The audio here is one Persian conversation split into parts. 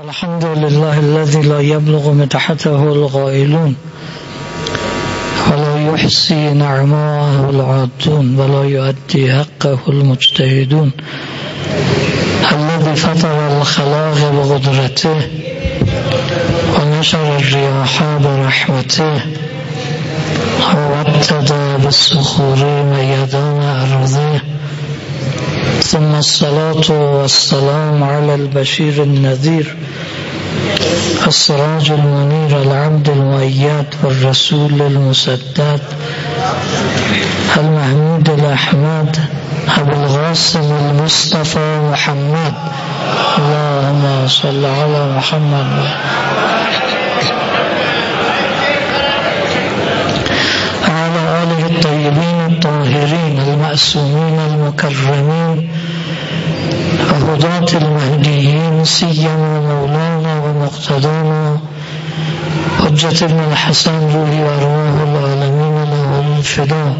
الحمد لله الذي لا يبلغ مدحته القائلون ولا يحصي نعماءه العادون ولا يؤدي حقه المجتهدون الذي فطر الخلاق بقدرته ونشر الرياح برحمته وابتدى بالصخور ميدان أرضه ثم الصلاة والسلام على البشير النذير السراج المنير العبد المؤيد والرسول المسدد المحمود الأحمد أبو القاسم المصطفى محمد اللهم صل على محمد وعلى آله الطيبين الطاهرين المأسومين المكرمين وهداة المهديين سيما مولانا ومقتدانا حجة ابن الحسن روحي وأرواح العالمين له الفداء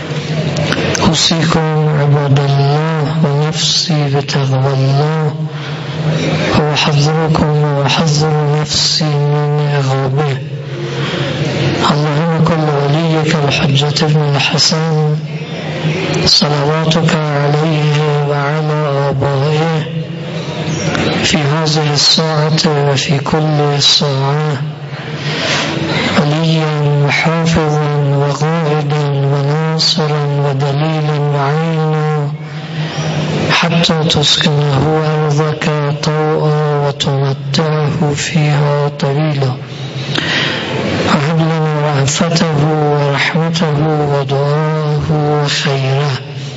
أوصيكم عباد الله ونفسي بتقوى الله وأحذركم وأحذر نفسي من عقابه. اللهم كل وليك الحجة ابن الحسن صلواتك عليه وعلى آبائه في هذه الساعة وفي كل ساعة وليا وحافظا وقائدا وناصرا ودليلا وعينا حتى تسكنه أرضك طوعا وتمتعه فيها طويلا. وهب لنا رأفته ورحمته ودعاه وخيره.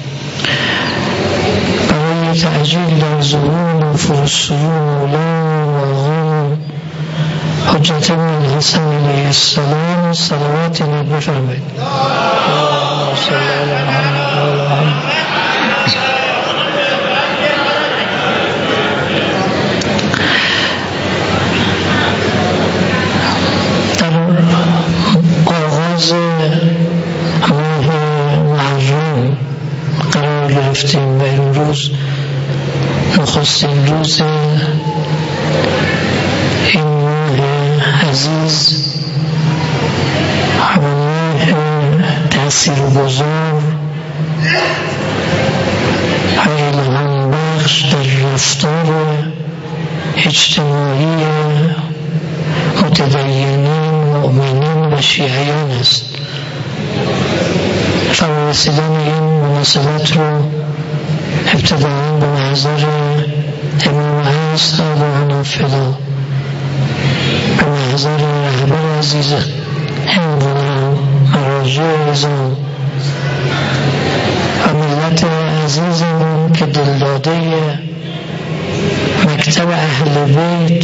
برای تعجیل در ظهور فرسون مولانا و حجت ابن الحسن علیه السلام صلوات نبی فرمایید. اللهم صل علی محمد و آل محمد. گرفتیم و امروز نخستین روز این ماه عزیز و ماه تأثیرگذار و الهام بخش در رفتار اجتماعی متدینین مؤمنین و شیعیان است. فرارسیدن این مناسبت رو ابتداً به محضر امام هست و فدا به محضر رهبر عزیز همون مراجع نظام و ملت عزیزمون که دلداده مکتب اهل بیت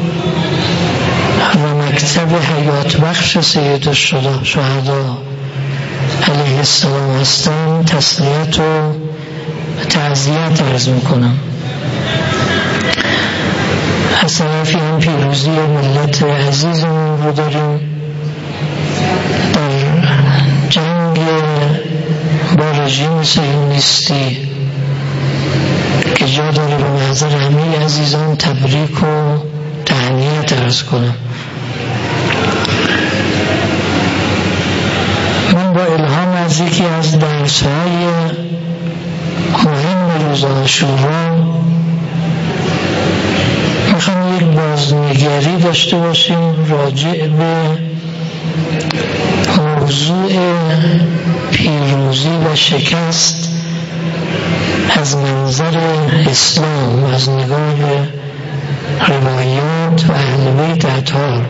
و مکتب حیات بخش سید الشهدا علیه السلام هستم تسلیت و تعزیت عرض میکنم. از طرفی هم پیروزی ملت عزیزمون رو داریم در جنگ با رژیم صهیونیستی که جا داره به محضر همه عزیزان تبریک و تهنیت عرض کنم. من با الهام از یکی از درس‌های مهم روز عاشورا میخوام یک بازنگری داشته باشیم راجع به موضوع پیروزی و شکست از منظر اسلام و از نگاه روایات و اهل بیت اطهار،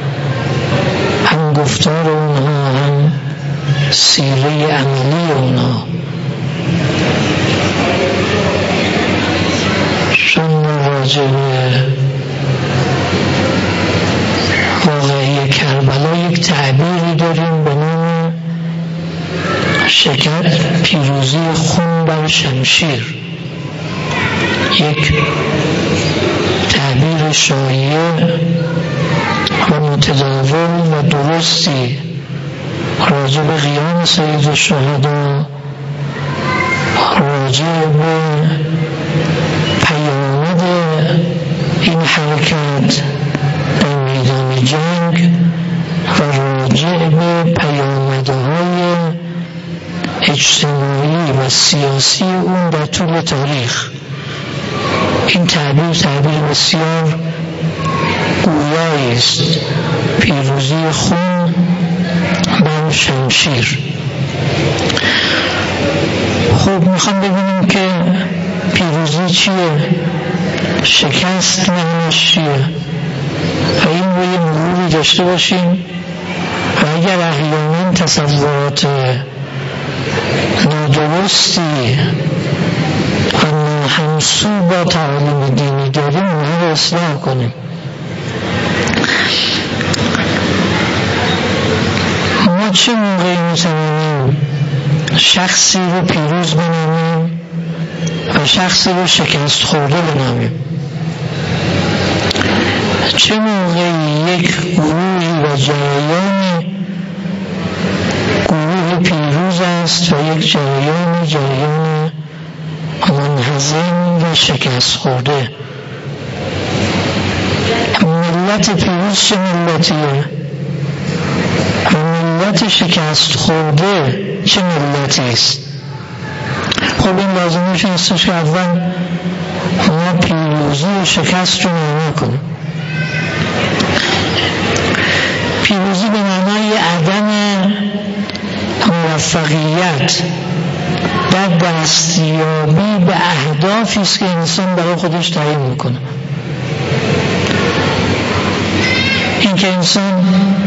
هم گفتار اونها هم سیره عملی اونها. چون راجع به واقعی کربلا یک تعبیری داریم به نام شکر پیروزی خون بر شمشیر، یک تعبیر شایع و متداول و درستی راجع به قیام سید الشهدا، راجع به پیامد این حرکت سیاسی اون در طول تاریخ. این تعبیر بسیار گویایی است، پیروزی خون بر شمشیر. خب میخوام ببینیم که پیروزی چیه، شکست معنیش چیه و این رو یه مروری داشته باشیم و اگر احیانا تصورات نادرستی اما همسو با تعالیم دینی داریم اونها رو اصلاح کنیم. ما چه موقعی میتونیم شخصی رو پیروز بنامیم و شخصی رو شکست خورده بنامیم؟ چه موقعی یک گروهی و جریانی گروه پیروز است و یک جریان منهزم و شکست خورده؟ ملت پیروز چه ملتیه؟ ملت شکست خورده چه ملتی است؟ خب این لازمش هستش که اول ما پیروزی و شکست رو معنی کنیم. پیروزی به معنای عدم موفقیت در دستیابی به اهدافی است که انسان برای خودش تعیین میکنه. این که انسان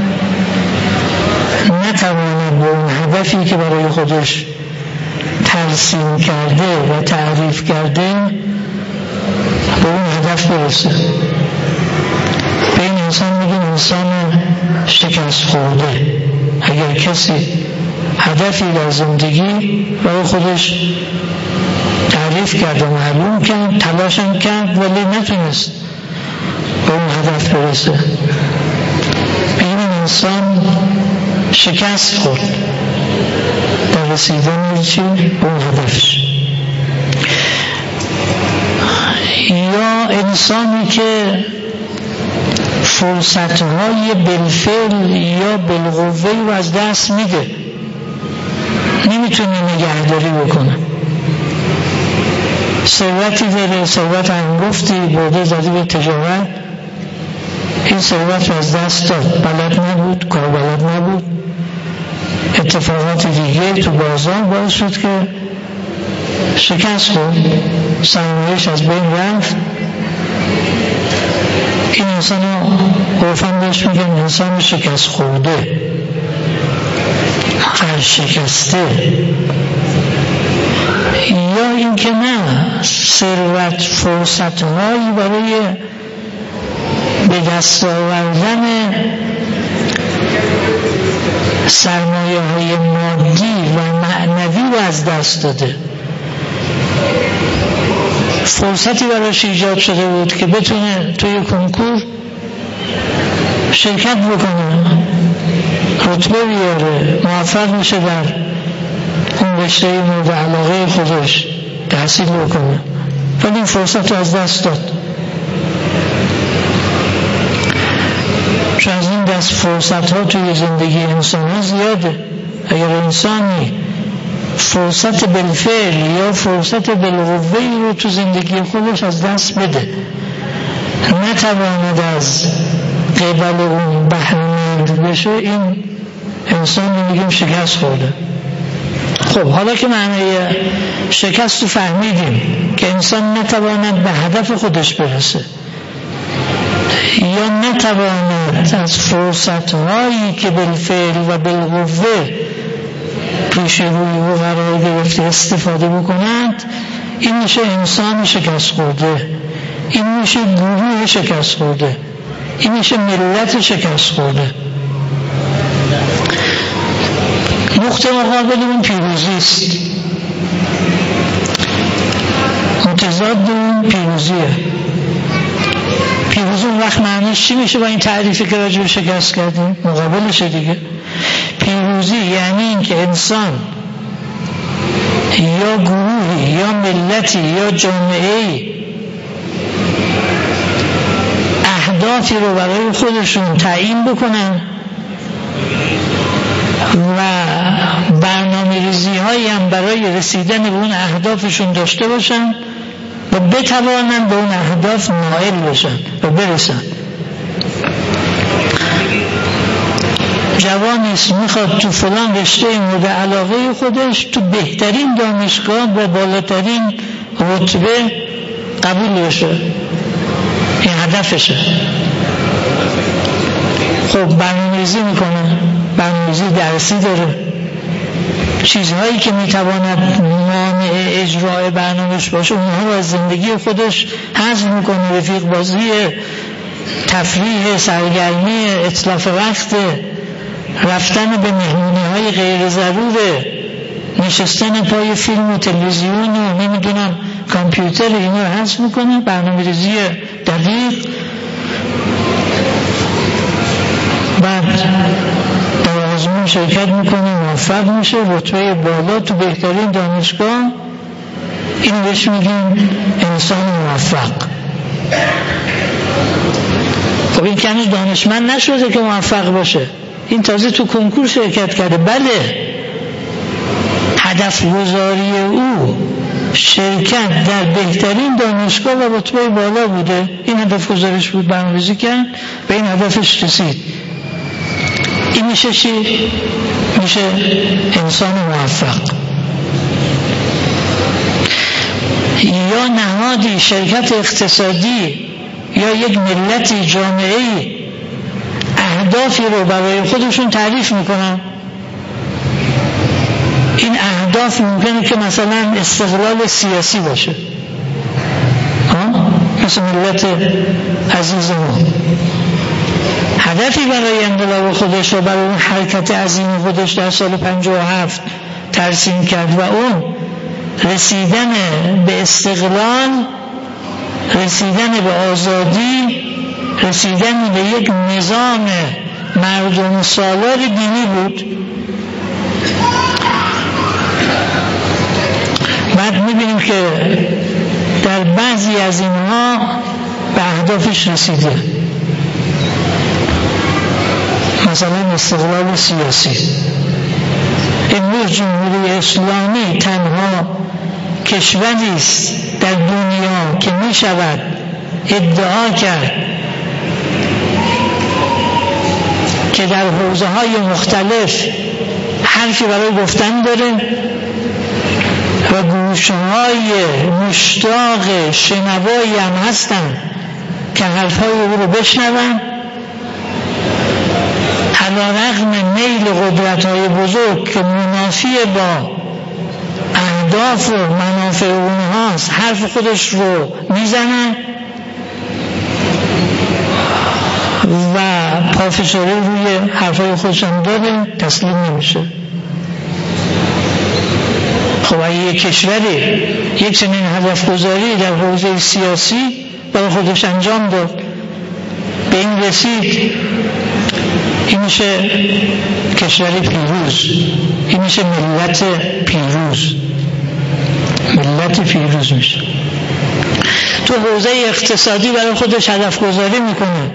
نتواند به اون هدفی که برای خودش ترسیم کرده و تعریف کرده به اون هدف برسه. به این انسان میگن انسان شکست خورده. اگر کسی هدفی در زندگی برای خودش تعریف کرد و معلوم کرد، تلاشم کرد ولی نتونست به اون هدف برسه، به این انسان شکست خورد در رسیدن چی؟ به اون هدفش. یا انسانی که فرصتهای بالفعل یا بالقوه رو از دست میده، نمیتونه نگهداری بکنه. ثروتی داره، ثروت انگفتی برده زدی به تجارت، این ثروت رو از دست داد، بلد نبود، کار بلد نبود، اتفاقات دیگه تو بازار باعث شد که شکست خورد، سرمایه‌اش از بین رفت. این انسان رو عرفاً بهش میگن انسان شکست خورده، شکسته. یا این که نه، ثروت فرصت‌هایی برای به دست آوردن سرمایه‌های مادی و معنوی رو از دست داده. فرصتی براش ایجاد شده بود که بتونه توی کنکور شرکت بکنه، رتبه بیاره، موفق میشه در اون رشته مورد علاقه خودش تحصیل بکنه، ولی این فرصت رو از دست داد. چون از این دست فرصت ها توی زندگی انسان ها زیاده. اگر انسانی فرصت بالفعل یا فرصت بالقوه رو تو زندگی خودش از دست بده، نتواند از قبل اون بهره‌مند بشه، این انسان رو میگیم شکست خورده. خب حالا که معنی شکست رو فهمیدیم که انسان نتواند به هدف خودش برسه یا نتواند از فرصت‌هایی که بالفعل و بالقوه پیش روی و قرار گرفته استفاده بکنند، این میشه انسان شکست خورده، این میشه گروه شکست خورده، این میشه ملت شکست خورده. نقطه مقابل اون پیروزی است، متضاد اون پیروزیه. پیروزی اون وقت معنیش چی میشه با این تعریفی که راجع به شکست کردیم؟ مقابلشه دیگه. پیروزی یعنی این که انسان یا گروهی یا ملتی یا جامعه‌ای اهدافی رو برای خودشون تعیین بکنن و برنامه برنامه‌ریزی هایی هم برای رسیدن به اون اهدافشون داشته باشن و بتوانن به اون اهداف نائل بشن و برسن. جوانی است میخواد تو فلان رشته مورد علاقه خودش تو بهترین دانشگاه با بالاترین رتبه قبول بشه، این هدفشه. خب برنامه‌ریزی میکنه، برنامه‌ریزی درسی داره، چیزهایی که میتواند مانع اجرای برنامه‌اش باشه اونها رو از زندگی خودش حذف میکنه. رفیق بازی، تفریح، سرگرمی، اتلاف وقت، رفتن به مهمونی‌های غیر ضروره، نشستن پای فیلم و تلویزیون و نمیدونم کامپیوتر، اینا رو حذف میکنه. برنامه‌ریزی دقیق. بعد در آزمون شرکت میکنه، موفق میشه، رتبه بالا تو بهترین دانشگاه. اینو بهش میگیم انسان موفق. خب این که هنوز دانشمند نشده که موفق باشه، این تازه تو کنکور شرکت کرده. بله، هدف گذاری او شرکت در بهترین دانشگاه و رتبه بالا بوده، این هدف گذاریش بود، برنامه‌ریزی کرد، به این هدفش رسید. این میشه چی؟ میشه انسان موفق. یا نهادی، شرکت اقتصادی یا یک ملتی، جامعه‌ای اهدافی رو برای خودشون تعریف میکنن. این اهداف ممکنه که مثلا استقلال سیاسی باشه، مثل ملت عزیز ما هدفی برای انقلاب خودش و برای اون حرکت عظیم خودش در سال 57 ترسیم کرد و اون رسیدن به استقلال، رسیدن به آزادی، رسیدن به یک نظام مردم سالار دینی بود. بعد میبینیم که در بعضی از اینها به اهدافش رسیده، مثلا استقلال سیاسی. امروز جمهوری اسلامی تنها کشوری است در دنیا که می شود ادعا کرد که در حوزه های مختلف حرفی برای گفتن داره و گوشهای مشتاق شنوایی هم هستن که حرفهای او رو بشنون، علیرغم میل قدرت‌های بزرگ که منافی با اهداف و منافع اونهاست حرف خودش رو میزنن و پافشاری روی حرفای خودش هم داره، تسلیم نمیشه. خب اگه یک کشوری یک چنین هدف گذاری در حوزه سیاسی برای خودش انجام داد، به این رسید، این میشه کشوری پیروز، این میشه ملت پیروز، ملت پیروز میشه. تو حوزه اقتصادی برای خودش هدف گذاری میکنه،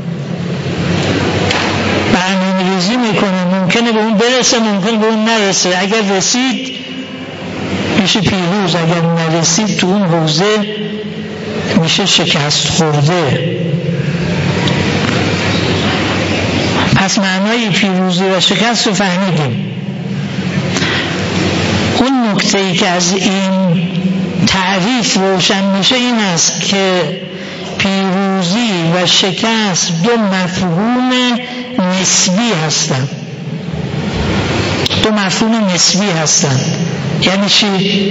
برنامه‌ریزی میکنه، ممکنه به اون برسه، ممکنه به اون نرسه. اگر رسید میشه پیروز، اگر نرسید تو اون حوزه میشه شکست خورده. پس معنای پیروزی و شکست رو فهمیدیم. اون نکته‌ای که از این تعریف روشن میشه این است که پیروزی و شکست دو مفهوم نسبی هستند. دو مفهوم نسبی هستند. یعنی چی؟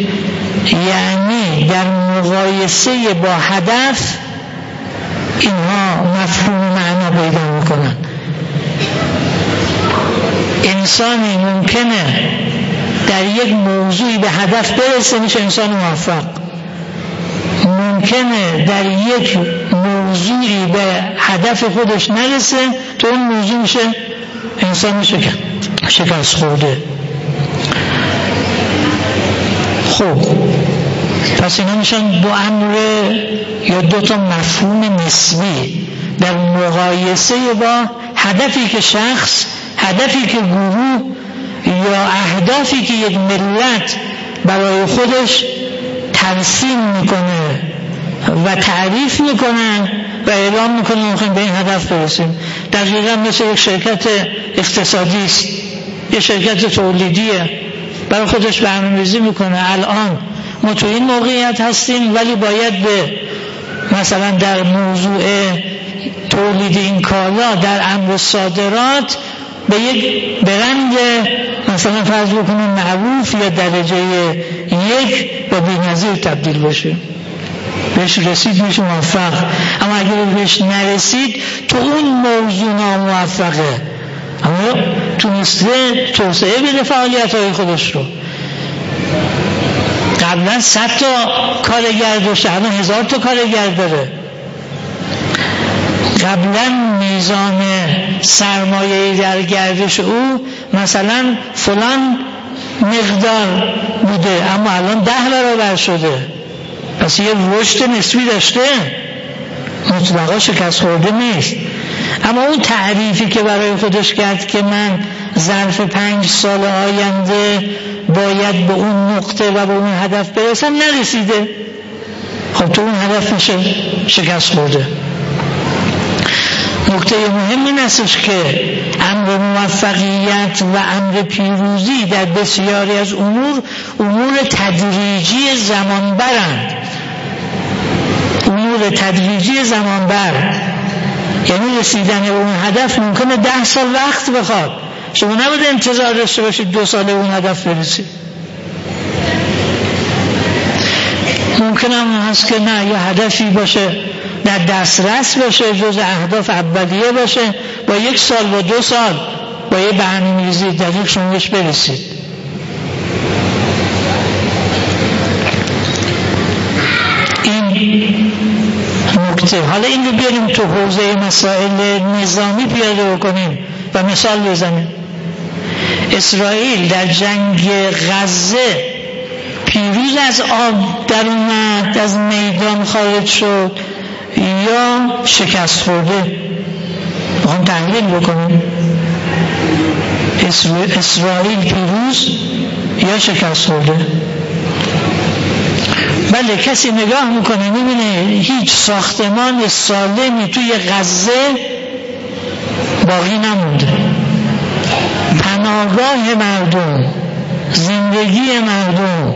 یعنی در مقایسه با هدف اینها مفهوم معنا پیدا میکنن. انسانی ممکنه در یک موضوعی به هدف برسه، میشه انسان موفق. ممکنه در یک موضوعی به هدف خودش نرسه، تو اون موضوع میشه انسان شکست خورده. خب پس اینا میشن دو امر یا دو تا مفهوم نسبی در مقایسه با هدفی که شخص، هدفی که گروه یا اهدافی که یک ملت برای خودش ترسیم میکنه و تعریف میکنن و اعلام میکنن میخوایم به این هدف برسیم. دقیقا مثل یک شرکت اقتصادی است، یک شرکت تولیدیه، برای خودش برنامه‌ریزی میکنه الان ما تو این موقعیت هستیم ولی باید به مثلا در موضوع تولید این کالا در امر صادرات به یک برند مثلا فرض بکنیم معروف یا درجه 1 و بی‌نظیر تبدیل بشه. بهش رسید میشه موفق، اما اگر بهش نرسید تو اون موضوع ناموفقه، اما تونسته توسعه بده فعالیت‌های خودش رو. قبلا 100 تا کارگر داشته، الان 1000 تا کارگر داره. قبلا میزان سرمایه در گردش او مثلا فلان مقدار بوده اما الان 10 برابر شده، پس یه رشد نسبی داشته، مطلقا شکست خورده نیست. اما اون تعریفی که برای خودش کرد که من ظرف 5 سال آینده باید به اون نقطه و به اون هدف برسم نرسیده، خب تو اون هدف میشه شکست خورده. نکته مهم این استش که امر موفقیت و امر پیروزی در بسیاری از امور تدریجی زمان برند. امور تدریجی زمان بر، یعنی رسیدن به اون هدف ممکنه 10 سال وقت بخواد. شما نباید انتظار داشته باشید 2 سال اون هدف برسید. ممکنه هم هست که نه، یه هدفی باشه در دسترس باشه، جز اهداف اولیه باشه، با 1 سال با 2 سال با یه برنامه‌ریزی دقیق شما بهش برسید. این نکته. حالا این رو بیاریم تو حوزه مسائل نظامی پیاده بکنیم و مثال بزنیم. اسرائیل در جنگ غزه پیروز از آب در اومد، از میدان خارج شد یا شکست خورده؟ بخوام تحلیل بکنیم، اسرائیل پیروز یا شکست خورده؟ بله، کسی نگاه میکنه میبینه هیچ ساختمان سالمی توی غزه باقی نمونده، پناهگاه مردم، زندگی مردم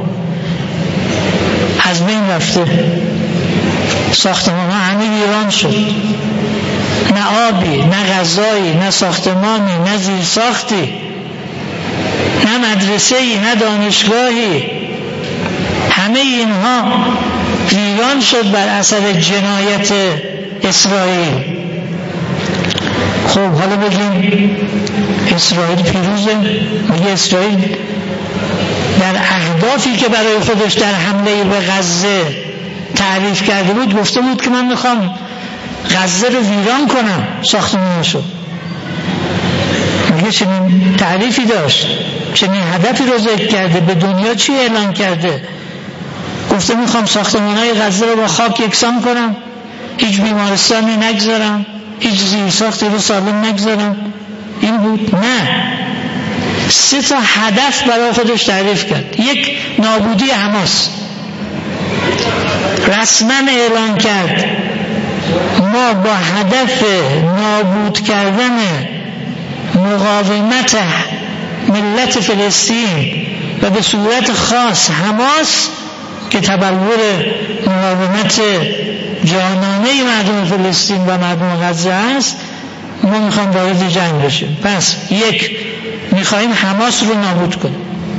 از بین رفته، ساختمان ها همه ویران شد، نه آبی، نه غذایی، نه ساختمانی، نه زیرساختی، نه مدرسه‌ای، نه دانشگاهی، همه اینها ویران شد بر اثر جنایت اسرائیل. خب حالا بگیم اسرائیل پیروزه؟ مگه اسرائیل در اهدافی که برای خودش در حمله به غزه تعریف کرده بود گفته بود که من میخوام غزه رو ویران کنم، ساختمانشو؟ مگه چنین تعریفی داشت؟ چنین هدفی رو ذکر کرده؟ به دنیا چی اعلان کرده؟ گفته میخوام ساختمانهای غزه رو با خاک یکسان کنم، هیچ بیمارستانی نگذارم، هیچ زیرساختی رو سالم نگذارم. این بود؟ نه، 3 تا هدف برای خودش تعریف کرد. 1، نابودی حماس. رسما اعلان کرد ما با هدف نابود کردن مقاومت ملت فلسطین و به صورت خاص حماس که تبلور مقاومت جانانه مردم فلسطین و مردم غزه است، ما میخوام وارد جنگ بشیم. پس 1، میخوایم حماس رو نابود کنیم.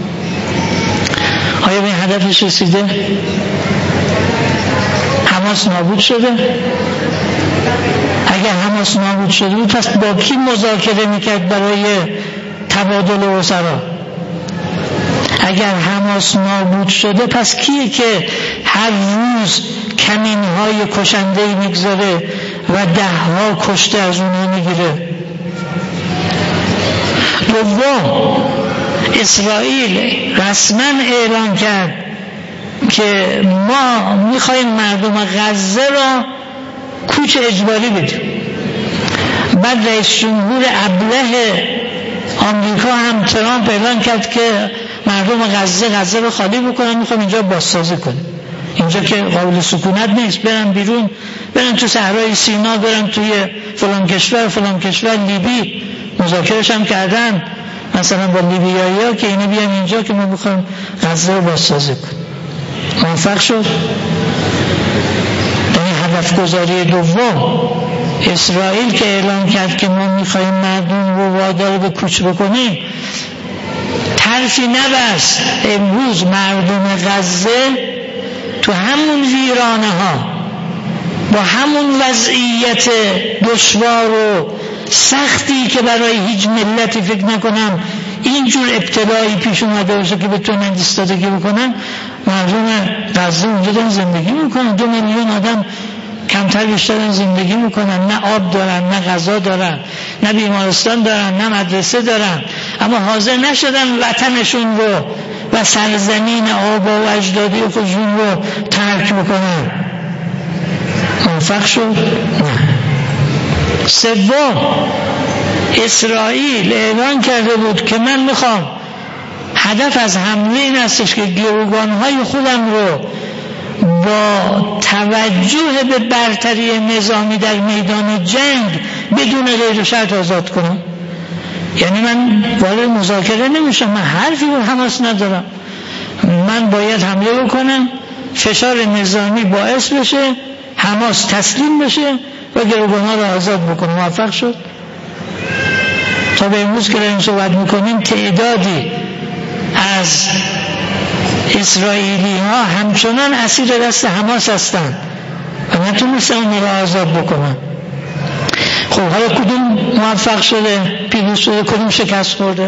آیا به این هدفش رسیده؟ حماس نابود شده؟ اگر حماس نابود شده بود پس با کی مذاکره میکرد برای تبادل اسرا؟ اگر حماس نابود شده پس کیه که هر روز کمینهای کشندهی میگذاره و 10ها کشته از اونها میگیره؟ 2، اسرائیل رسما اعلان کرد که ما میخوایم مردم غزه را کوچ اجباری بدیم. بعد رئیس جمهور ابله آمریکا هم ترامپ اعلان کرد که مردم غزه رو خالی بکنن، میخوام اینجا بازسازی کنیم. اینجا که قابل سکونت نیست، برن بیرون، برن تو صحرای سینا، برن توی فلان کشور لیبی. مذاکرهش هم کردن مثلا با لیبیایی‌ها که اینا بیان اینجا که ما میخوایم غزه رو بازسازی کنیم. موفق شد. یعنی هدف گذاری دوم اسرائیل که اعلان کرد که ما میخوایم مردم رو وادار به کوچ بکنیم، طرفی نبست. امروز مردم غزه تو همون ویرانه ها با همون وضعیت دشوار و سختی که برای هیچ ملتی فکر نکنم اینجور ابتلایی پیش اومده باشه که بتونن ایستادگی بکنن، مردم غزه اونجا دارن زندگی میکنن. 2 میلیون آدم کمتر بیشتر زندگی میکنن، نه آب دارن، نه غذا دارن، نه بیمارستان دارن، نه مدرسه دارن، اما حاضر نشدن وطنشون رو و سرزمین آبا و اجدادی خودشون رو ترک بکنن. موفق شد؟ نه. سوم، اسرائیل اعلان کرده بود که من میخوام، هدف از حمله این هستش که گروگانهای خودم رو با توجه به برتری نظامی در میدان جنگ بدون غیر شرط آزاد کنم. یعنی من وارد مذاکره نمیشم، من حرفی به حماس ندارم، من باید حمله بکنم، فشار نظامی باعث بشه حماس تسلیم بشه و گروگانها رو آزاد بکنه. موفق شد. تا به امروز که داریم صحبت میکنیم تعدادی از اسرائیلی ها همچنان اسیر دست حماس هستن و نتونستن اون رو آزاد بکنن. خب حالا کدوم موفق شده، پیروز شده، کدوم شکست خورده؟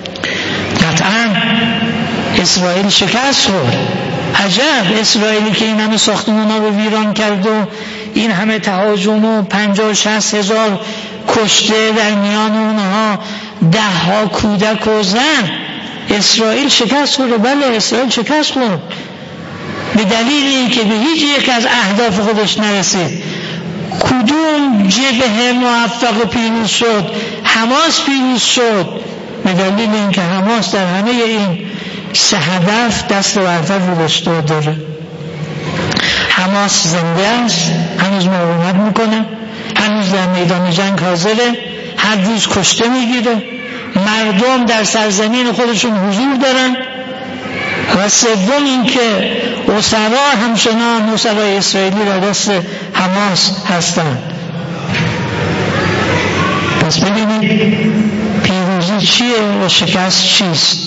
قطعا اسرائیل شکست خورد. عجب، اسرائیلی که این همه ساختمان ها رو ویران کرد و این همه تهاجم و 50-60 هزار کشته، در میان اونها 10 کودک و زن، اسرائیل شکست خورد. بله اسرائیل شکست خورد به دلیل اینکه به هیچ یک از اهداف خودش نرسید. کدوم جبهه موفق و پیروز شد؟ حماس پیروز شد به دلیل اینکه حماس در همه این 3 هدف دست برتر رو داشته داره. حماس زنده است، هنوز مقاومت میکنه، هنوز در میدان جنگ حاضره، هر روز کشته میگیره، مردم در سرزمین خودشون حضور دارن. و سوم این که اسرا همچنان اسرای اسرائیلی در دست حماس هستند. پس ببینید پیروزی چیه و شکست چیست.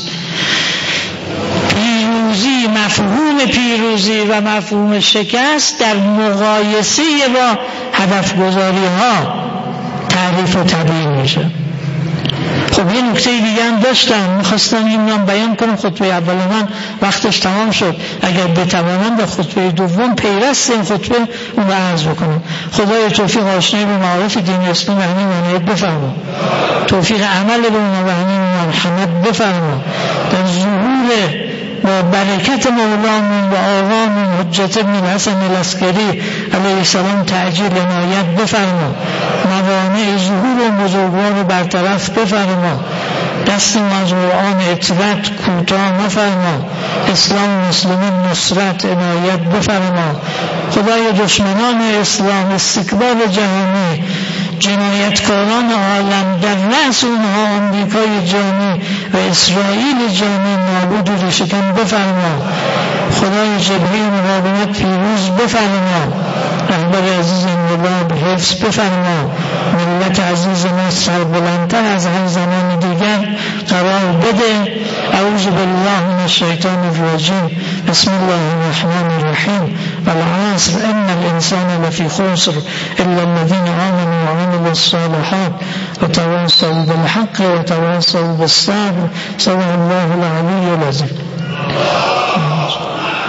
پیروزی، مفهوم پیروزی و مفهوم شکست در مقایسه با هدف گذاری ها تعریف و تبیین میشه. خب یه نکته دیگه هم داشتم، میخواستم این رو بیان کنم. خطبه اول من وقتش تمام شد، اگر بتوانم در خطبه دوم پیوست این خطبه اون رو عرض بکنم. خدای توفیق آشنایی به معارف دین اسلام و همین عنایت بفرما، توفیق عمل به اون و همین مرحمت بفرما، در ظهور با برکت مولامون و آقامون حجت ابن الحسن العسکری علیه السلام تعجیل عنایت بفرما، موانع ظهور و بزرگوار رو برطرف بفرما، دست مزرعان اطرت کوتاه مفرما، اسلام و مسلمین نصرت عنایت بفرما. خدای دشمنان اسلام، استکبار جهانی، جنایتکاران عالم، در رأس اونها آمریکای جانی و اسرائیل جانی نابود و ریشه‌کن بفرما. خدای جبهه مقاومت پیروز بفرما، رهبر عزیز انقلاب حفظ بفرما، ملت عزیز ما سربلندتر از هر زمان دیگر قرار بده. اعوذ بالله من الشیطان الرجیم، بسم الله الرحمن الرحیم. والعصر ان الانسان لفی خسر الا الذين آمنوا وعملوا الصالحات وتواصوا بالحق وتواصوا بالصبر. صدق الله العلی العظیم.